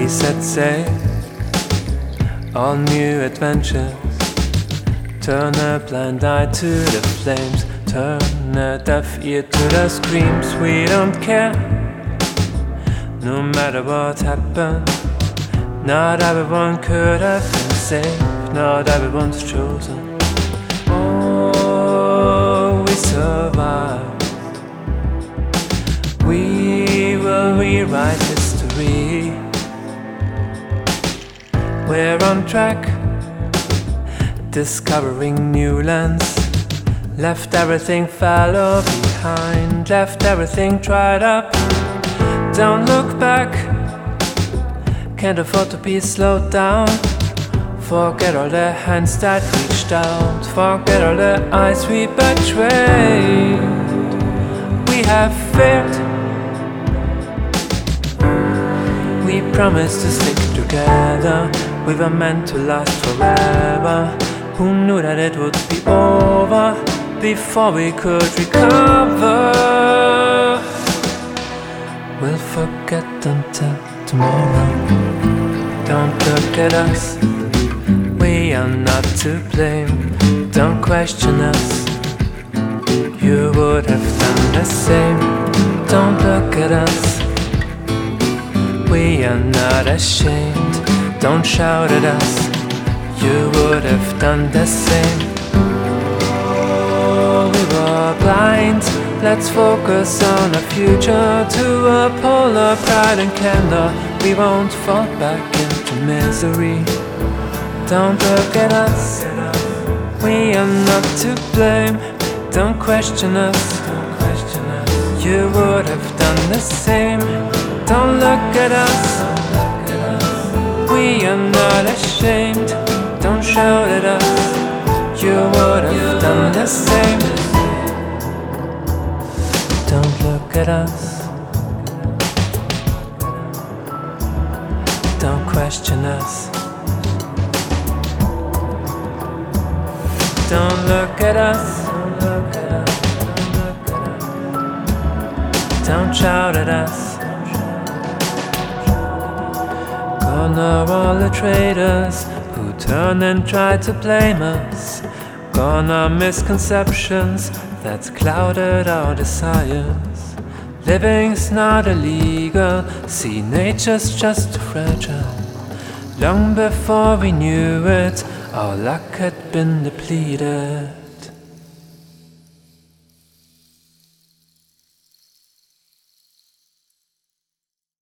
we set sail on new adventures. Turn a blind eye to the flames, turn a deaf ear to the screams. We don't care, no matter what happened. Not everyone could have been saved, not everyone's chosen. Oh, we survived. We will rewrite history. We're on track, discovering new lands. Left everything fallow behind, left everything dried up. Don't look back, can't afford to be slowed down. Forget all the hands that reached out, forget all the eyes we betrayed. We have failed, we promised to stick together. We were meant to last forever. Who knew that it would be over before we could recover? We'll forget until tomorrow. Don't look at us, we are not to blame. Don't question us, you would have done the same. Don't look at us, we are not ashamed. Don't shout at us, you would have done the same. Oh, we were blind, let's focus on a future. To a polar pride and candor, we won't fall back into misery. Don't look at us, we are not to blame. Don't question us, you would have done the same. Don't look at us, we are not ashamed. Don't shout at us, you would have done the same. Don't look at us, don't question us. Don't look at us, don't shout at us. Gone are all the traitors who turned and tried to blame us. Gone are misconceptions that clouded our desires. Living's not illegal, see nature's just too fragile. Long before we knew it, our luck had been depleted.